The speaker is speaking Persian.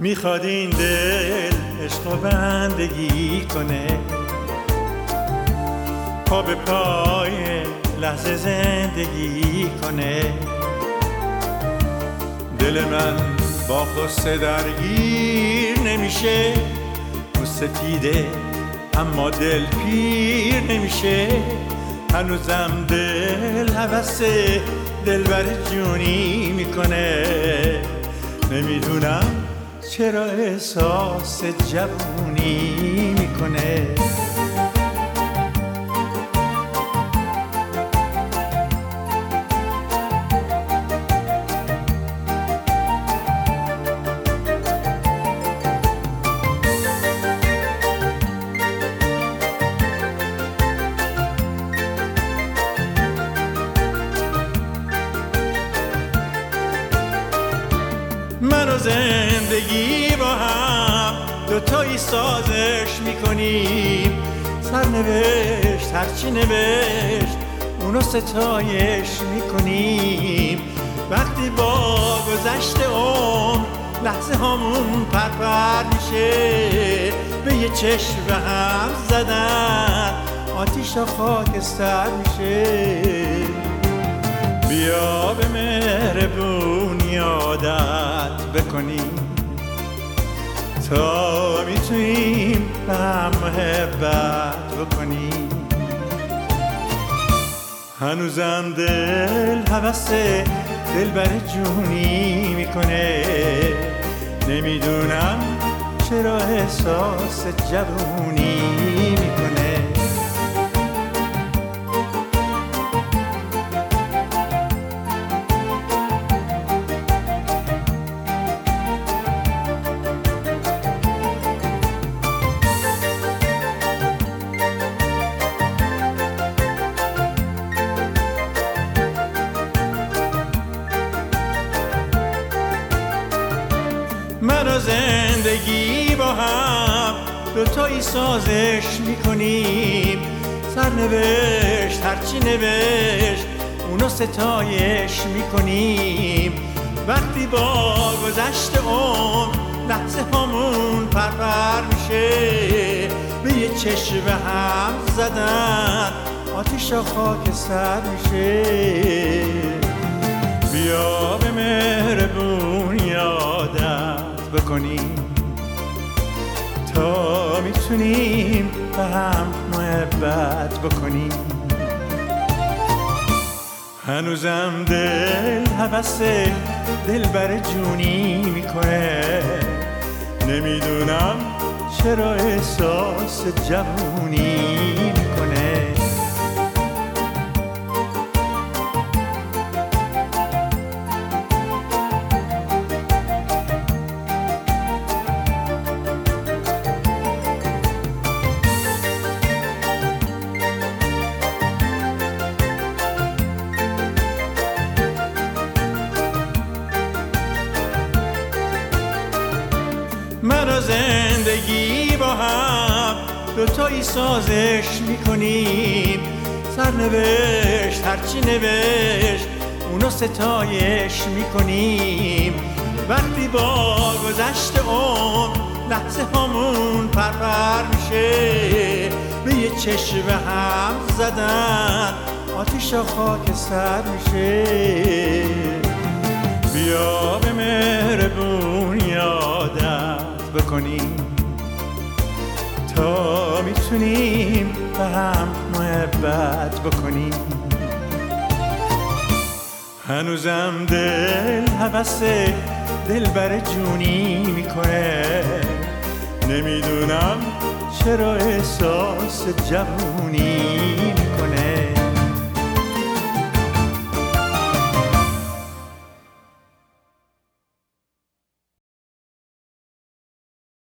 میخواد این دل عشق و بندگی کنه، پا به پای لحظه زندگی کنه. دل من با غصه درگیر نمیشه، غصه دیده اما دل پیر نمیشه. هنوزم دل هوس دلبر جونی میکنه، نمیدونم چرا احساس جوونی میکنه. من و زندگی با هم دوتایی سازش میکنیم، سرنوشت هرچی نوشت اونو ستایش میکنیم. وقتی با گذشت عمر لحظه هامون پرپر میشه، به یه چشم هم زدن آتیش و خاکستر میشه. بیا به مهربونی عادت بکنیم تا میتونیم به هم محبت بکنیم. هنوزم دل هوس دلبر جونی میکنه، نمیدونم چرا احساس جوونی میکنه. من و زندگی با هم دوتایی سازش میکنیم، سرنوشت هرچی نوشت اونو ستایش میکنیم. وقتی با گذشت عمر لحظه هامون پرپر میشه، به یه چشم هم زدن آتیش و خاکستر میشه. بیا به مهربونی عادت بکنیم تا میتونیم به هم محبت بکنیم. هنوزم دل هوس دلبر جونی میکنه، نمیدونم چرا احساس جوونی میکنه. من و زندگی با هم دوتایی سازش میکنیم، سرنوشت هرچی نوشت اونو ستایش میکنیم. وقتی با گذشت عمر لحظه هامون پرپر میشه، به یه چشم هم زدن آتیش و خاکستر میشه. بیا به مهربونی عادت بکنیم تا میتونیم به هم محبت بکنیم. هنوزم دل هوس دلبر جونی میکنه، نمیدونم چرا احساس جوونی